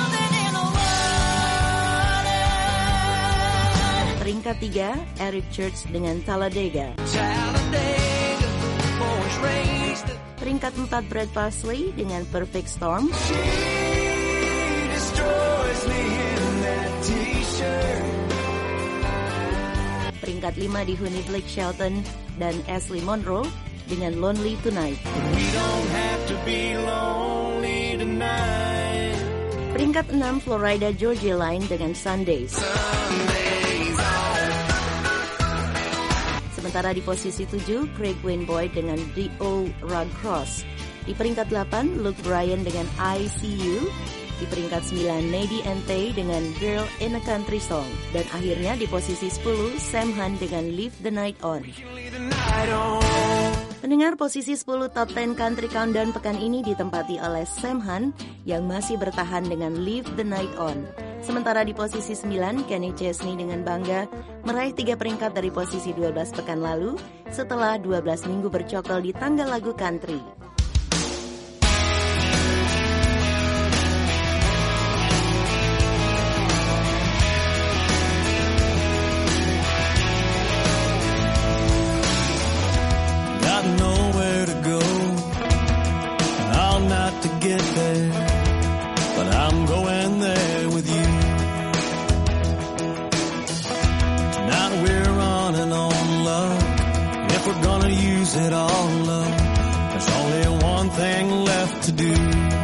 Peringkat tiga, Eric Church dengan Talladega. Peringkat empat, Brad Paisley dengan Perfect Storm. Peringkat lima dihuni Blake Shelton dan Ashley Monroe dengan Lonely Tonight. We don't have to be lonely tonight. Peringkat enam, Florida Georgia Line dengan Sundays. Sundays Sementara di posisi tujuh, Craig Wayne Boyd dengan The Old Road Cross. Di peringkat delapan, Luke Bryan dengan I See You. Di peringkat sembilan, Nady and Tay dengan Girl in a Country Song. Dan akhirnya di posisi sepuluh, Sam Hunt dengan Leave the Night On. Pendengar, posisi sepuluh Top sepuluh Country Countdown pekan ini ditempati oleh Sam Hunt yang masih bertahan dengan Leave the Night On. Sementara di posisi sembilan, Kenny Chesney dengan Bangga meraih tiga peringkat dari posisi dua belas pekan lalu setelah dua belas minggu bercokol di tangga lagu country. Nowhere to go, I'll not to get there, but I'm going there with you. Tonight we're running on luck, if we're gonna use it all up, there's only one thing left to do.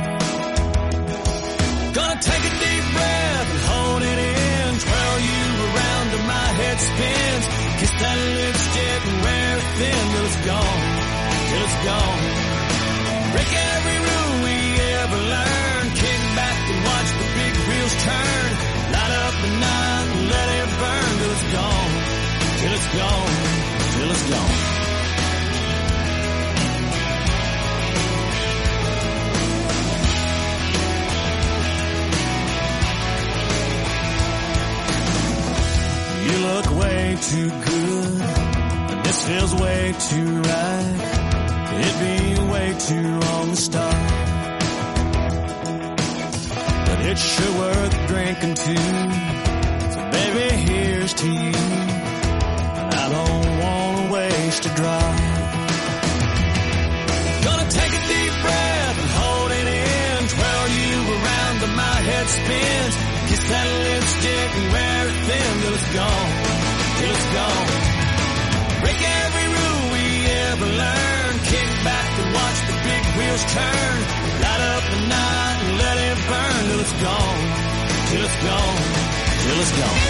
Gonna take a deep breath and hold it in, twirl you around till my head spins, kiss that lipstick and wear it thin till it's gone. Till it's gone. Break every rule we ever learned. Kick back and watch the big wheels turn. Light up the night and let it burn till it's gone. Till it's gone. Till it's gone. You look way too good, and this feels way too right. It'd be way too wrong to stop, but it's sure worth drinking too. So baby, here's to you. I don't wanna waste a drop. Gonna take a deep breath and hold it in, twirl you around till my head spins, kiss that lipstick and wear it thin till it's gone, till it's gone. Break every rule we ever learned. Kick back and watch the big wheels turn. Light up the night and let it burn till it's gone. Till it's gone. Till it's gone.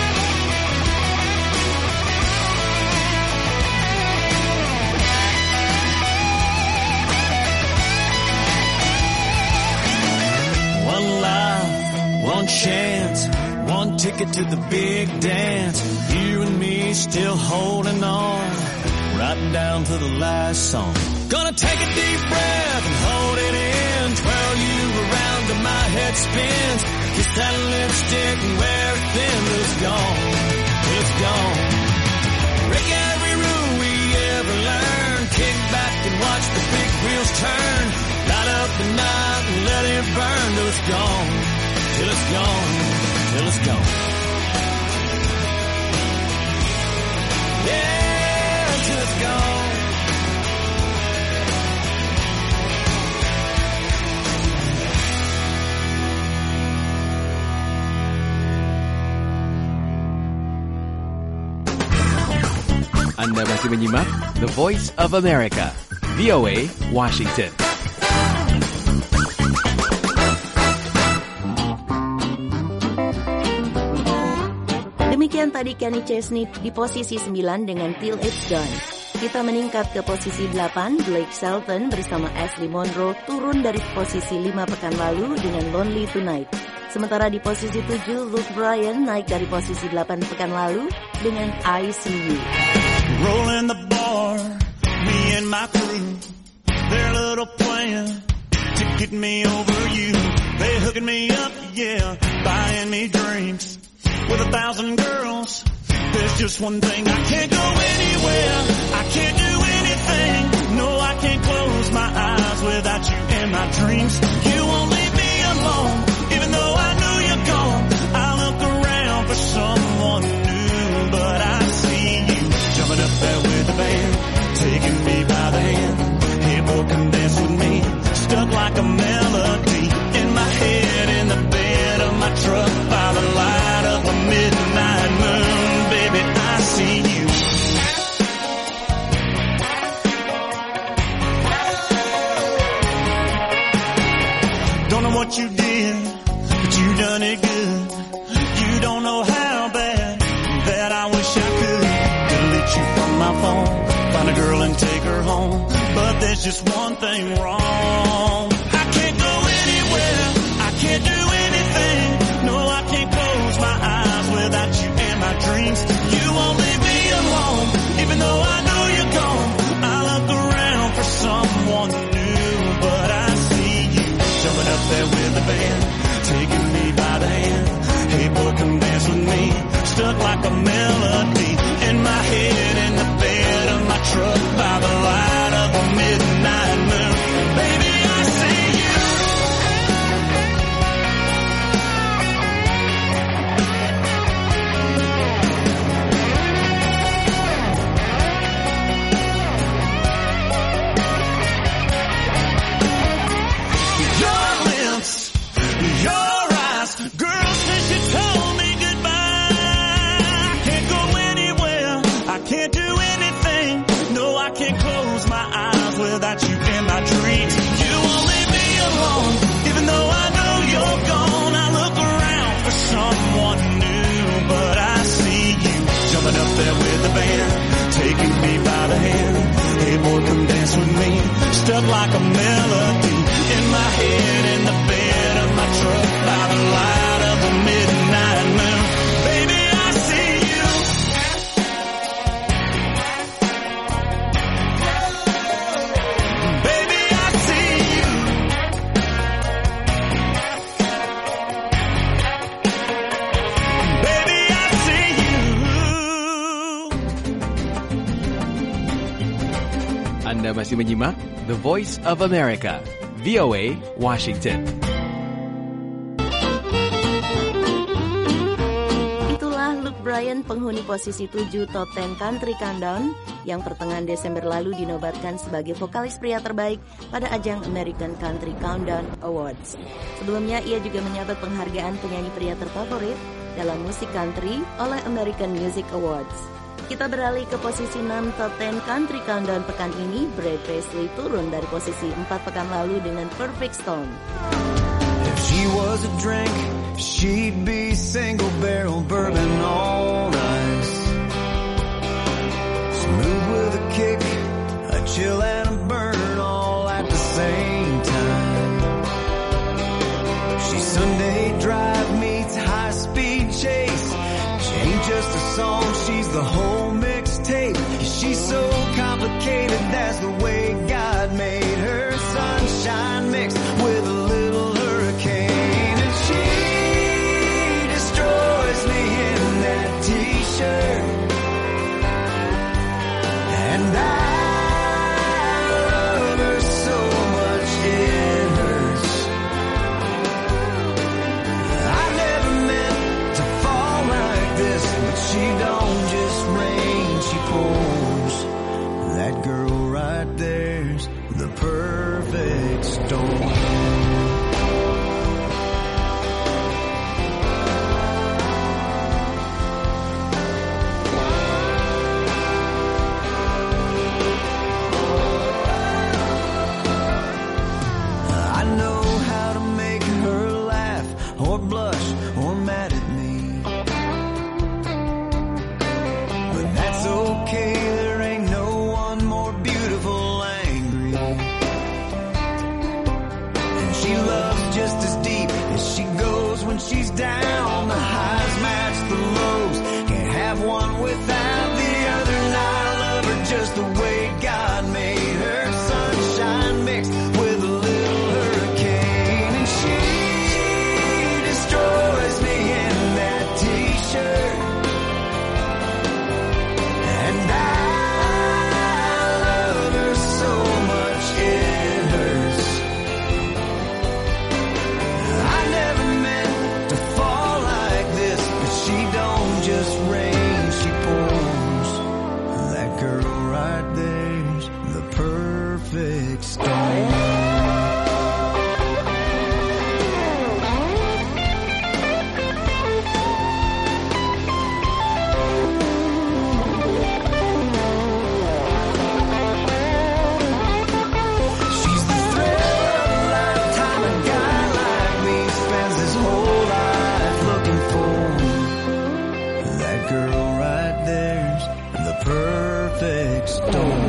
One life, one chance, one ticket to the big dance. You and me still holding on, right down to the last song. Gonna take a deep breath and hold it in, twirl you around till my head spins, kiss that lipstick and wear it thin till it's gone, till it's gone. Break every rule we ever learned, kick back and watch the big wheels turn, light up the night and let it burn till it's gone, till it's gone, till it's gone. Anda masih menyimak The Voice of America, V O A, Washington. Demikian tadi Kenny Chesney di posisi sembilan dengan Till It's Done. Kita meningkat ke posisi delapan, Blake Shelton bersama Ashley Monroe turun dari posisi lima pekan lalu dengan Lonely Tonight. Sementara di posisi tujuh, Luke Bryan naik dari posisi delapan pekan lalu dengan I See You. Rolling the bar, me and my crew, their little plan to get me over you. They hooking me up, yeah, buying me drinks. With a thousand girls, there's just one thing. I can't go anywhere, I can't do anything. No, I can't close my eyes without you in my dreams. You won't leave me alone, even though I know you're gone. I look around for someone new, but I see you jumping up there with the band, taking me by the hand. Hey boy, come dance with me, stuck like a melody in my head, in the bed of my truck by the light of a midnight moon. Baby, I see you. Don't know what you did, but you done it good. You don't know how bad that I wish I could delete you from my phone, find a girl and take her home. But there's just one thing wrong. I can't go anywhere, I can't do anything. No, I can't close my eyes without you in my dreams. You won't leave me alone, even though I know you're gone. I look around for someone new, but I see you jumping up there with the band, taking me by the hand. Hey boy, come dance with me, stuck like a melody in my head, in the bed of my truck by the light of a midnight moon. Baby, I see you. Your lips, your eyes, girl, since you told me goodbye, I can't go anywhere, I can't do anything. No, I can't close my eyes without you in my dreams. You won't leave me alone, even though I know you're gone. I look around for someone new, but I see you jumping up there with the band, taking me by the hand. Hey boy, come dance with me, stuck like a melody in my head, in the bed of my truck by the light of a midnight moon. Baby, I see you. Baby, I see you. Baby, I see you. Anda masih menyimak The Voice of America, V O A, Washington. Itulah Luke Bryan, penghuni posisi tujuh Top sepuluh Country Countdown yang pertengahan Desember lalu dinobatkan sebagai vokalis pria terbaik pada ajang American Country Countdown Awards. Sebelumnya ia juga menyabet penghargaan penyanyi pria terfavorit dalam musik country oleh American Music Awards. Kita beralih ke posisi enam Top sepuluh Country Countdown pekan ini. Brad Paisley turun dari posisi empat pekan lalu dengan Perfect Storm. If she was a drink, she'd be single barrel bourbon on ice. Smooth with a kick, a chill and a burn all at the same time. She's Sunday drive meets high speed chase. She ain't just a song, she's the whole mixtape. She's so complicated, that's the way God made her. Sunshine mixed with a little hurricane, and she destroys me in that t-shirt. And I love her so much it hurts. I never meant to fall like this, but she don't just ring or mad at me. But that's okay, there ain't no one more beautiful angry. And she loves just as deep as she goes when she's down. The highs match the lows, can't have one without the other. Night I love her just the way God made her. Sunshine mixed with a little hurricane. And she destroys me in that t-shirt. And I love her so much it hurts. I never meant to fall like this, but she don't just rain, she pours. That girl right there's the perfect storm. She's the thrill of a lifetime. A guy like me spends his whole life looking for. That girl right there's the perfect storm.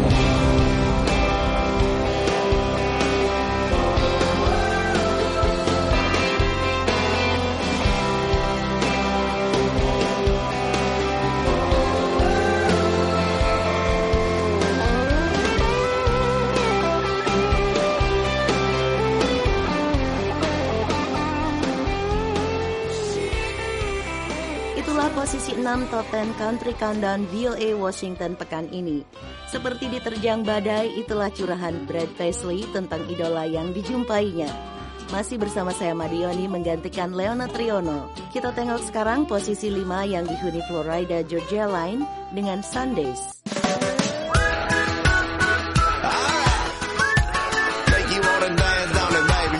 Itulah posisi enam Top sepuluh Country Countdown V O A Washington pekan ini. Seperti diterjang badai, itulah curahan Brad Paisley tentang idola yang dijumpainya. Masih bersama saya Madioni menggantikan Leona Triono. Kita tengok sekarang posisi lima yang dihuni Florida Georgia Line dengan Sundays. Make you wanna dance on it, baby.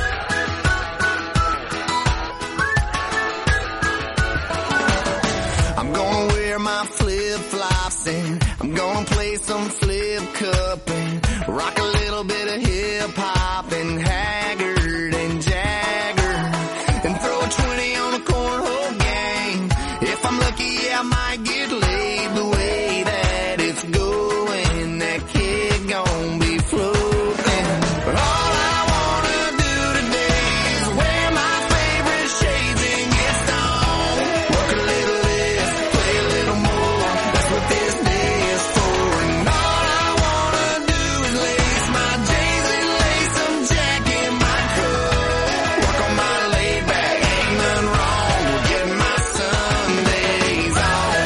I'm gonna wear my flip-flops and I'm gonna play some flip cup and rock a little bit of hip-hop and Haggard and Jagger and throw a twenty on the cornhole game. If I'm lucky, yeah, I might get laid the way that it's going. That kid gon' be floating. But all I wanna do today is wear my favorite shades and get stoned. Work a little less, play a little more. That's what this day is for. And all I wanna do is lace my J's and lace some Jack in my coat. Work on my laid back, ain't nothing wrong with getting my Sundays on.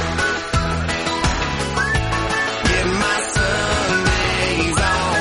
Getting my Sundays on.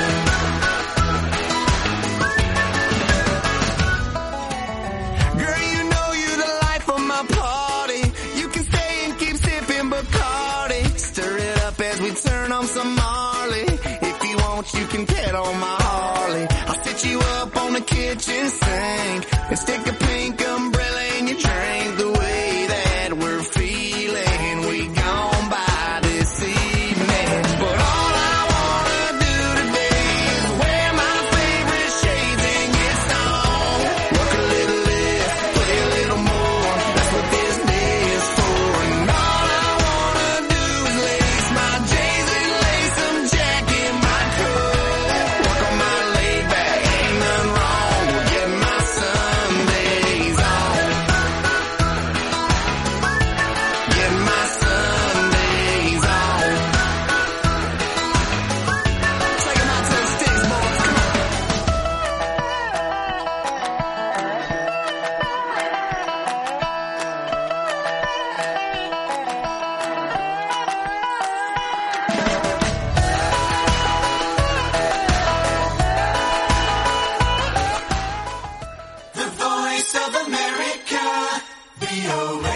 Girl, you know you the life of my party. You can stay and keep sipping Bacardi. Stir it up as we turn on some Marley. If you want, you can pet on my Harley. I'll sit you up on the kitchen sink and stick a pink umbrella in your drink. The way that we're feeling, we gon' buy this evening. But all I wanna do today is wear my favorite shades and get stoned. Work a little less, play a little more. That's what this day is for. And all I wanna do is lace my J's and lace some Jack in my coat. Work on my laid back, ain't nothing wrong with getting my Sundays on. Getting my Sundays on. Take 'em out to the sticks, boys. Come on. The Voice of America, V O A.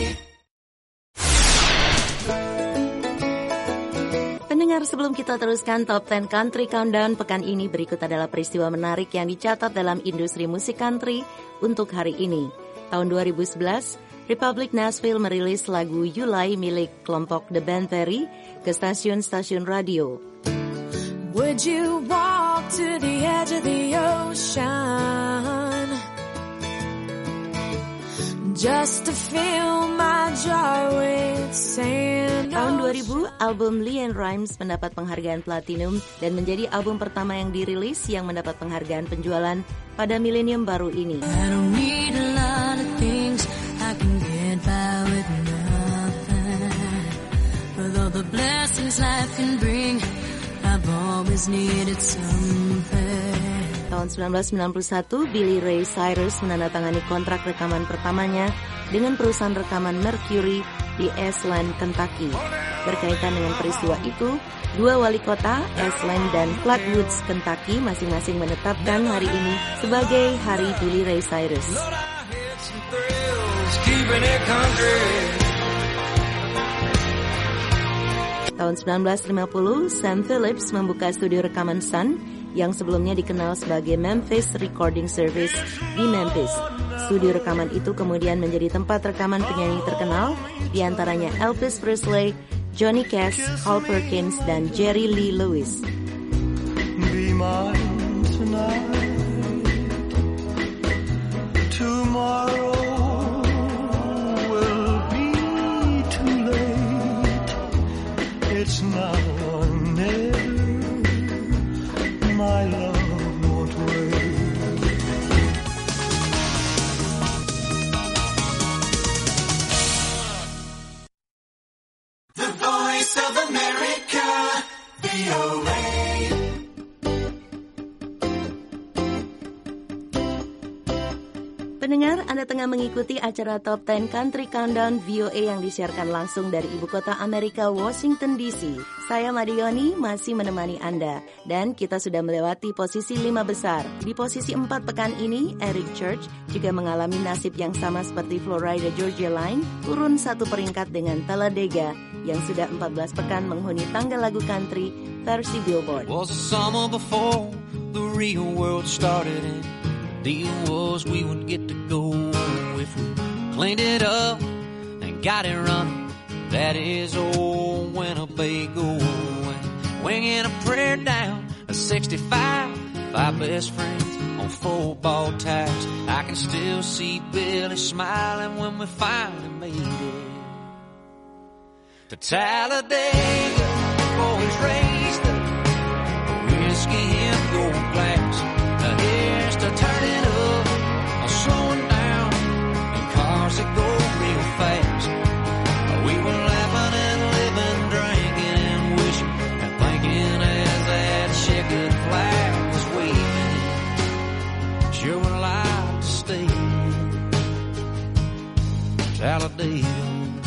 Pendengar, sebelum kita teruskan Top sepuluh Country Countdown pekan ini, berikut adalah peristiwa menarik yang dicatat dalam industri musik country untuk hari ini. Tahun dua ribu sebelas, Republic Nashville merilis lagu You Lie milik kelompok The Band Perry ke stasiun-stasiun radio. Would you walk to the edge of the ocean just to fill my jar with sand. Tahun dua ribu, album LeAnn Rimes mendapat penghargaan platinum dan menjadi album pertama yang dirilis yang mendapat penghargaan penjualan pada milenium baru ini. I don't need a lot of things, I can get by with nothing. With all the blessings life can bring, I've always needed something. Tahun sembilan belas sembilan puluh satu, Billy Ray Cyrus menandatangani kontrak rekaman pertamanya dengan perusahaan rekaman Mercury di Ashland, Kentucky. Berkaitan dengan peristiwa itu, dua wali kota, Ashland dan Flatwoods, Kentucky, masing-masing menetapkan hari ini sebagai Hari Billy Ray Cyrus. Tahun sembilan belas lima puluh, Sam Phillips membuka studio rekaman Sun yang sebelumnya dikenal sebagai Memphis Recording Service di Memphis. Studio rekaman itu kemudian menjadi tempat rekaman penyanyi terkenal, diantaranya Elvis Presley, Johnny Cash, Carl Perkins, dan Jerry Lee Lewis. Be mine tonight. Tomorrow will be too late. It's now or never. My love won't wait. The Voice of America, V O A. Pendengar, Anda tengah mengikuti acara Top sepuluh Country Countdown V O A yang disiarkan langsung dari ibu kota Amerika, Washington D C. Saya Marioni masih menemani Anda, dan kita sudah melewati posisi lima besar. Di posisi empat pekan ini, Eric Church juga mengalami nasib yang sama seperti Florida Georgia Line, turun satu peringkat dengan Talladega yang sudah empat belas pekan menghuni tangga lagu country versi Billboard. Was the summer before the real world started and deal was we would get to go if we cleaned it up and got it running. That is old Winnebago, winging a prayer down a sixty-five, five best friends on football ties. I can still see Billy smiling when we finally made it to Talladega. Boys raised the whiskey in gold glass. Now here's to turning up, slowing down, and cars that go real fast. We were laughing and living, drinking and wishing and thinking as that checkered flag was waving. Sure would like to stay Talladega.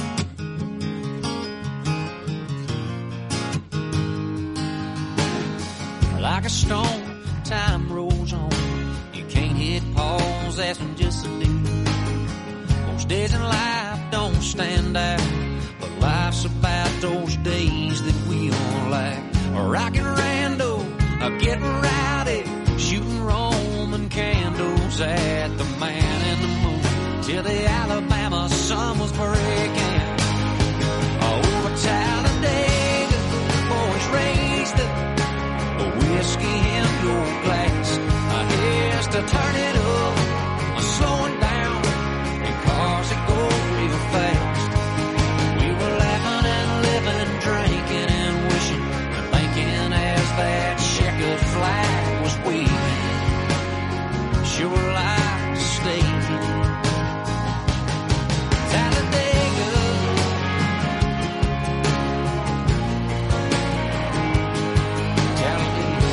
Like a stone, time rolls on. You can't hit pause, that's when just a day. Most days in life don't stand out, but life's about those days that we all like. Rockin' rando, getting rowdy, shooting Roman candles at the man in the moon, till the Alabama sun was breaking. Over Talladega, boys raised up a whiskey in your glass. Here's to turn it up, slowing down, and cars that go real fast. We were laughing and living, drinking and wishing and thinking as that checkered flag was waving. Sure would like to stay Talladega. Talladega.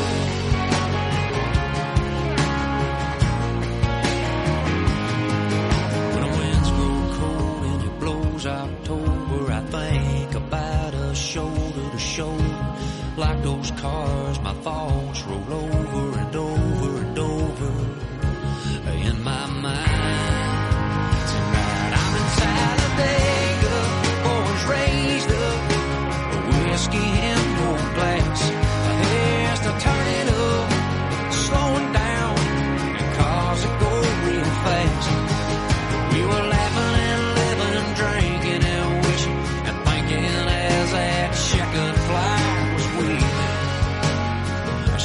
When the winds grow cold and it blows October, I think about us shoulder to shoulder. Like those cars, my thoughts roll over and over and over in my mind. Tonight I'm in Talladega, boys raised up, a whiskey in your glass. Here's to turn it up, slowing down, and cars that go real fast. We were laughing and living, drinking and wishing and thinking as that checkered flag was waving.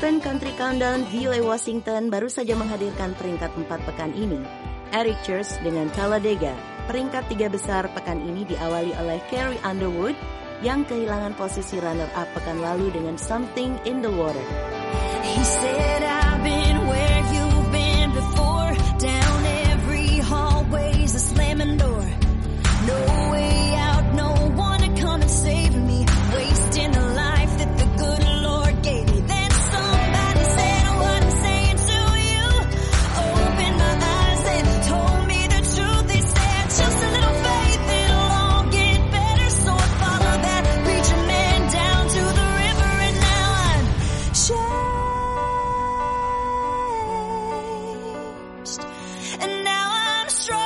Pen Country Countdown V O A Washington baru saja menghadirkan peringkat empat pekan ini. Eric Church dengan Talladega. Peringkat tiga besar pekan ini diawali oleh Carrie Underwood yang kehilangan posisi runner-up pekan lalu dengan Something in the Water. He said I've been where you've been before, down every hallway's a slamming door. No way out, no one to come and save me, wasting the life that the good Lord gave me. Then somebody said what I'm saying to you, opened my eyes and told me the truth. They said just a little faith, it'll all get better. So I followed that preacher man down to the river, and now I'm changed, and now I'm strong.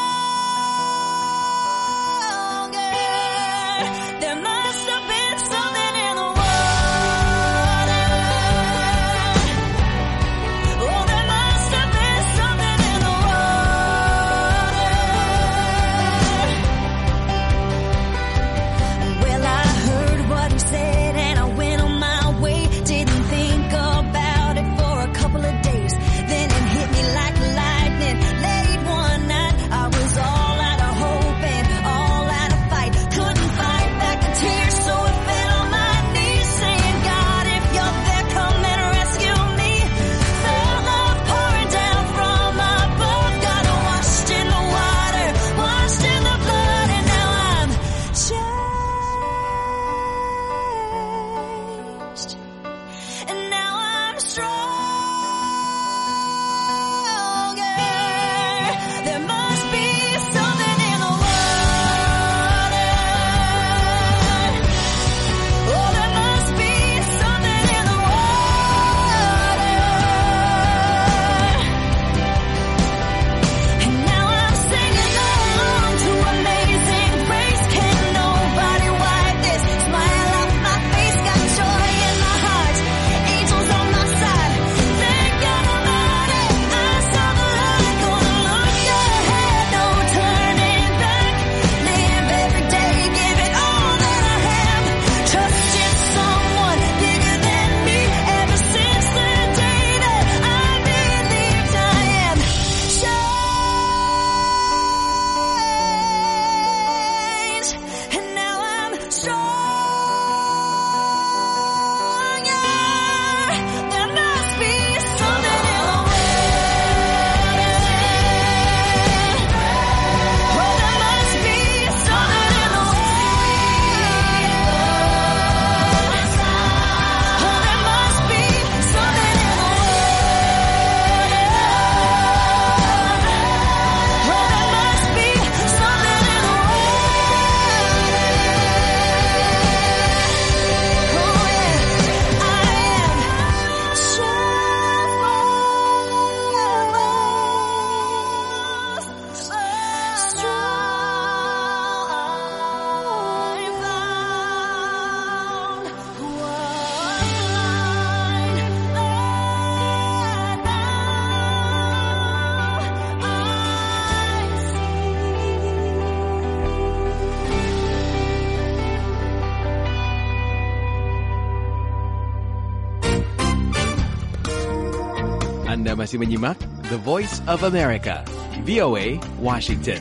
Anda masih menyimak The Voice of America, V O A, Washington.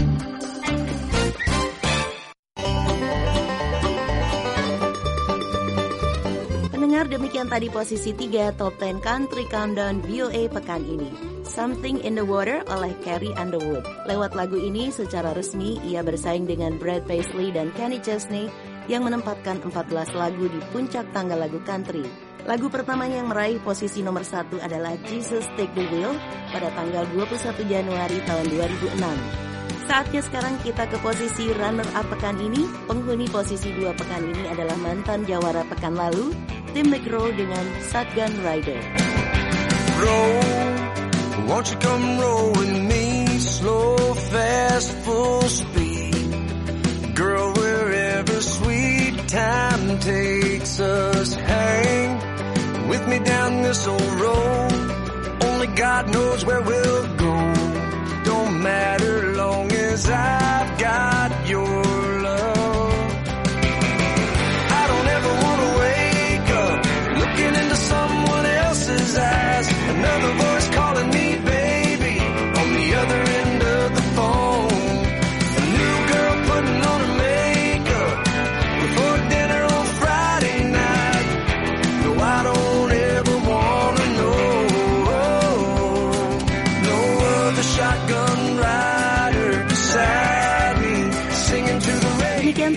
Pendengar, demikian tadi posisi tiga Top sepuluh Country Countdown V O A pekan ini. Something in the Water oleh Carrie Underwood. Lewat lagu ini secara resmi ia bersaing dengan Brad Paisley dan Kenny Chesney yang menempatkan empat belas lagu di puncak tangga lagu country. Lagu pertamanya yang meraih posisi nomor satu adalah Jesus Take the Wheel pada tanggal dua puluh satu Januari tahun dua ribu enam. Saatnya sekarang kita ke posisi runner-up pekan ini. Penghuni posisi dua pekan ini adalah mantan jawara pekan lalu, Tim McGraw dengan Shotgun Rider. Roll, won't you come roll with me, slow, fast, full speed. Girl, wherever sweet time takes us, hang with me down this old road. Only God knows where we'll go. Don't matter long as I've got your love. I don't ever want to wake up looking into someone else.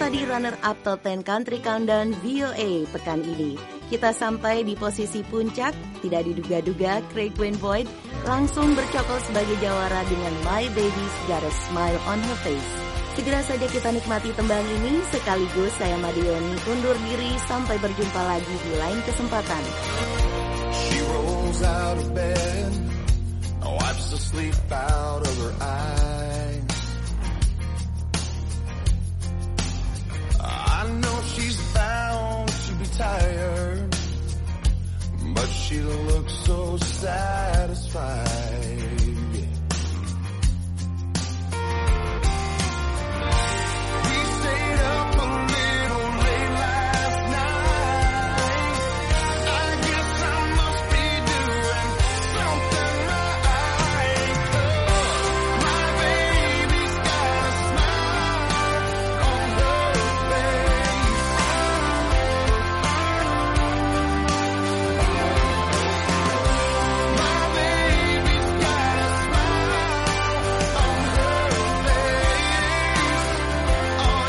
tadi runner-up Top sepuluh Country Countdown V O A pekan ini. Kita sampai di posisi puncak, tidak diduga-duga Craig Winvoid langsung bercokol sebagai jawara dengan My Baby's Got a Smile on Her Face. Segera saja kita nikmati tembang ini, sekaligus saya Madioni undur diri sampai berjumpa lagi di lain kesempatan. She rolls out of bed, wipes the sleep out of her eyes. I know she's bound to be tired, but she looks so satisfied. We stayed up a little late last night. I guess I must be doing something right. 'Cause my baby's got a smile on her face. My baby's got a smile on her face. Oh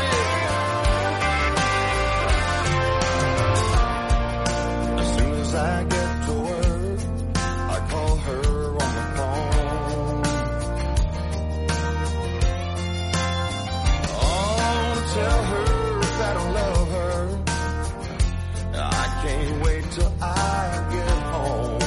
yeah. As soon as I get to work, I call her on the phone. Oh, to tell her that I love her. I can't wait till I get home.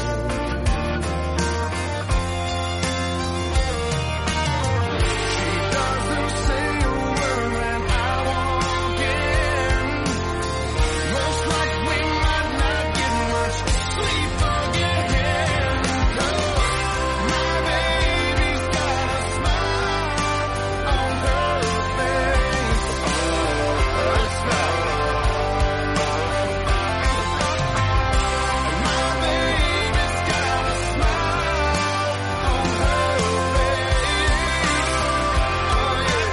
She doesn't say a word when I walk in. Most like we might not get much sleep again. 'Cause my baby's got a smile on her face. A smile. My baby's got a smile on her face. Oh yeah.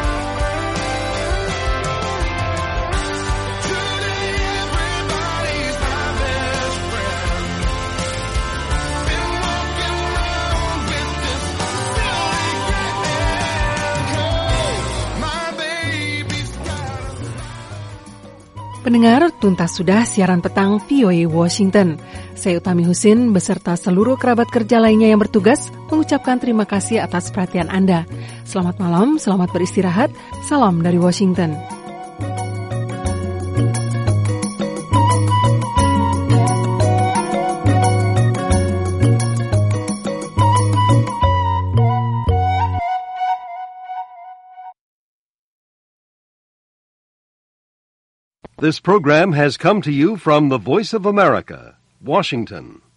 Today everybody's my best friend. Been walking around with this silly grin. 'Cause my baby's got a Pendengar, tuntas sudah siaran petang V O A Washington. Saya Utami Husin beserta seluruh kerabat kerja lainnya yang bertugas mengucapkan terima kasih atas perhatian Anda. Selamat malam, selamat beristirahat. Salam dari Washington. This program has come to you from the Voice of America, Washington.